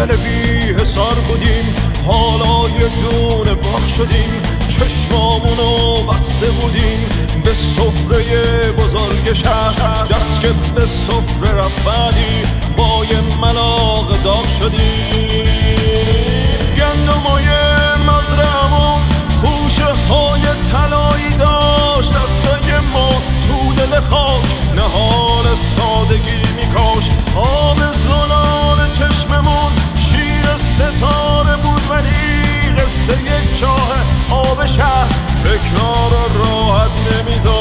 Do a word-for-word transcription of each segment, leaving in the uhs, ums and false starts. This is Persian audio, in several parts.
جنگل بی حسار بودیم، حالا یه دونه باغ شدیم. چشمامونو بسته بودیم به سفره بزرگ شهر، دست که به سفره رفتی با یه ملاق داغ شدیم. گندمای مزرعمون خوشه های طلایی داشت، دستای ما تو دل خاک نهال سادگی میکاش. آب زلال چشممون شیر ستاره بود، ولی قصه یک چاه آب شهر فکرها رو راحت نمیذاشت.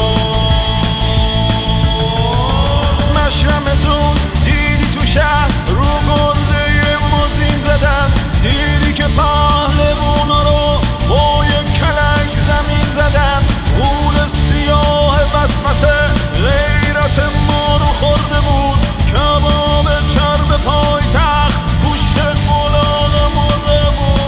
مشرمتون دیدی تو شهر رو گرده موزین زدن، دیدی که پهلوونا رو با یک کلنگ زمین زدن. غول سیاه وسوسه غیرت ما رو خورده بود، کباب چرب پای تخت گوشت الاغ مرده بود.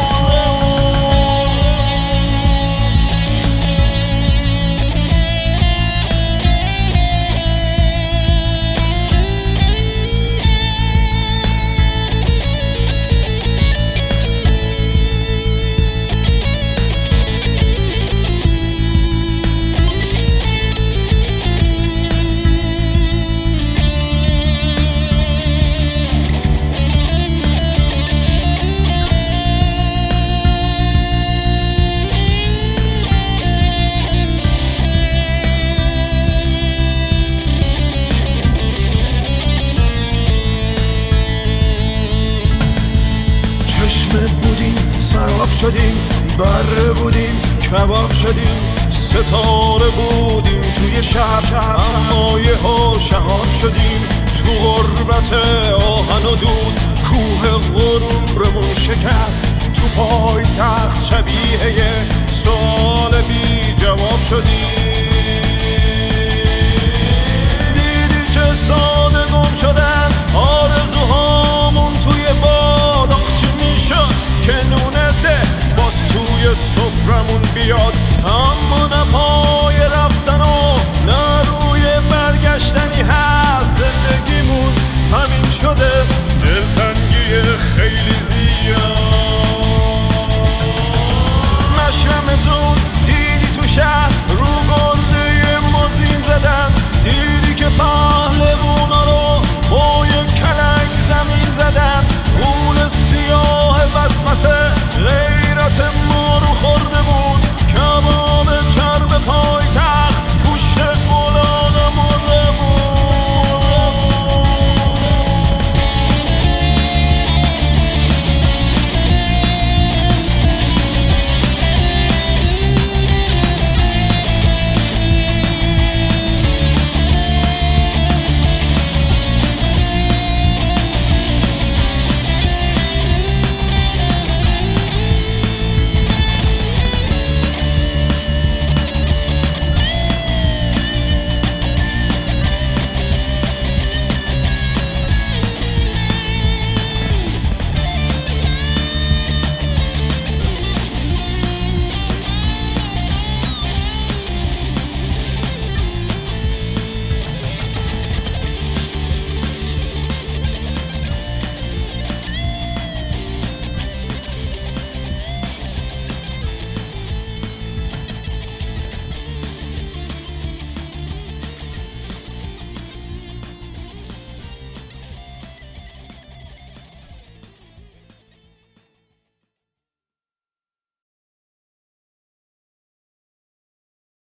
بودیم سراب شدیم، بره بودیم کباب شدیم، ستاره بودیم توی شهر، اما یه ها شهاب شدیم. تو غربت آهن و دود کوه غرورمون شکست، تو پای تخت شبیه